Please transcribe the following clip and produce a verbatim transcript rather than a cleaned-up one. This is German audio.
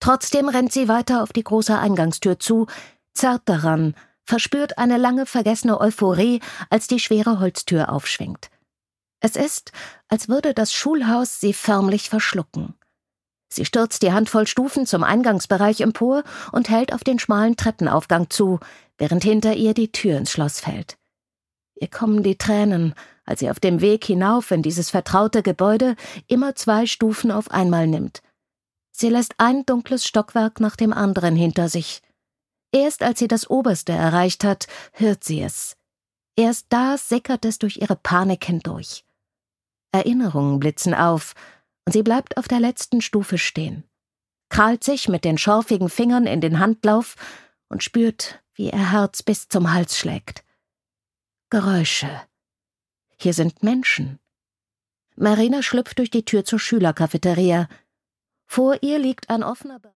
Trotzdem rennt sie weiter auf die große Eingangstür zu, zerrt daran, verspürt eine lange vergessene Euphorie, als die schwere Holztür aufschwingt. Es ist, als würde das Schulhaus sie förmlich verschlucken. Sie stürzt die Handvoll Stufen zum Eingangsbereich empor und hält auf den schmalen Treppenaufgang zu, während hinter ihr die Tür ins Schloss fällt. Ihr kommen die Tränen, als sie auf dem Weg hinauf in dieses vertraute Gebäude immer zwei Stufen auf einmal nimmt. Sie lässt ein dunkles Stockwerk nach dem anderen hinter sich. Erst als sie das oberste erreicht hat, hört sie es. Erst da sickert es durch ihre Panik hindurch. Erinnerungen blitzen auf, und sie bleibt auf der letzten Stufe stehen, krallt sich mit den schorfigen Fingern in den Handlauf und spürt, wie ihr Herz bis zum Hals schlägt. Geräusche. Hier sind Menschen. Marina schlüpft durch die Tür zur Schülercafeteria. Vor ihr liegt ein offener Bereich.